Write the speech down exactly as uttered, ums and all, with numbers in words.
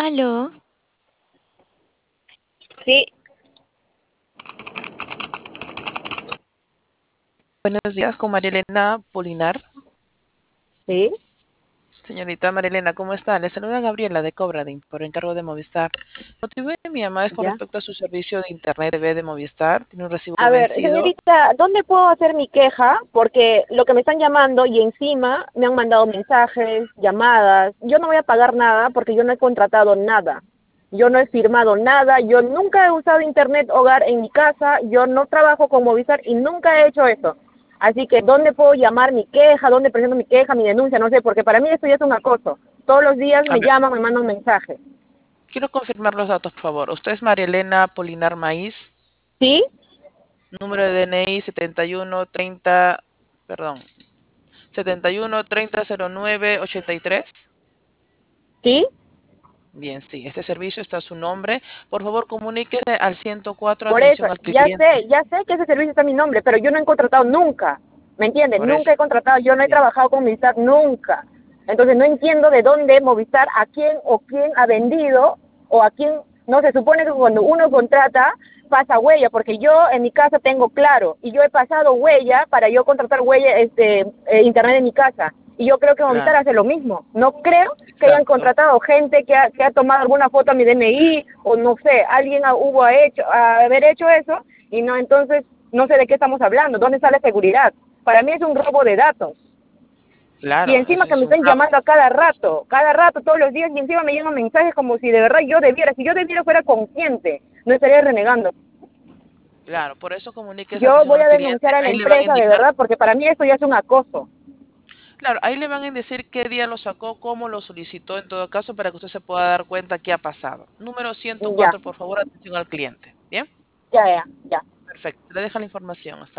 Aló, Sí, Buenos días, con María Elena Polinar. sí, Señorita María Elena, ¿cómo está? Le saluda Gabriela de Cobradin por encargo de Movistar. El motivo de mi llamada es con ya. respecto a su servicio de Internet T V de Movistar. Tiene un recibo A ver, vencido. señorita, ¿dónde puedo hacer mi queja? Porque lo que me están llamando y encima me han mandado mensajes, llamadas. Yo no voy a pagar nada porque yo no he contratado nada. Yo no he firmado nada. Yo nunca he usado internet hogar en mi casa. Yo no trabajo con Movistar y nunca he hecho eso. Así que, ¿dónde puedo llamar mi queja? ¿Dónde presento mi queja, mi denuncia? No sé, porque para mí esto ya es un acoso. Todos los días A me ver, llaman, me mandan mensajes. quiero confirmar los datos, por favor. Usted es María Elena Polinar Maíz, ¿Sí? número de D N I setenta y uno treinta, perdón, setenta y uno treinta cero nueve ochenta y tres. ¿Sí? Bien, sí, este servicio está a su nombre. Por favor, comuníquese al ciento cuatro, Por eso, atención al ya cliente. sé, ya sé que ese servicio está a mi nombre, pero yo no he contratado nunca, ¿me entiendes? Por Nunca eso. he contratado, yo no he Bien. trabajado con Movistar nunca. Entonces no entiendo de dónde Movistar, a quién o quién ha vendido o a quién, no se supone que cuando uno contrata pasa huella, porque yo en mi casa tengo claro y yo he pasado huella para yo contratar huella, este, eh, internet en mi casa. Y yo creo que Movistar Claro, hace lo mismo. No creo que hayan exacto. contratado gente que ha, que ha tomado alguna foto a mi D N I o no sé, alguien ha, hubo hecho, a haber hecho eso y no, entonces no sé de qué estamos hablando, dónde está la seguridad. Para mí es un robo de datos. Y Claro, encima eso que es me un están fraude. llamando a cada rato, cada rato, todos los días, y encima me llegan mensajes como si de verdad yo debiera, si yo debiera fuera consciente, no estaría renegando. Claro, por eso comuníquese Yo atención voy al a cliente. denunciar a la Ahí le van a empresa de indicar, verdad, porque para mí esto ya es un acoso. claro, ahí le van a decir qué día lo sacó, cómo lo solicitó en todo caso, para que usted se pueda dar cuenta qué ha pasado. Número ciento Ya, cuatro, por favor, atención al cliente. Bien, ya, ya, ya. perfecto. Le deja la información. Hasta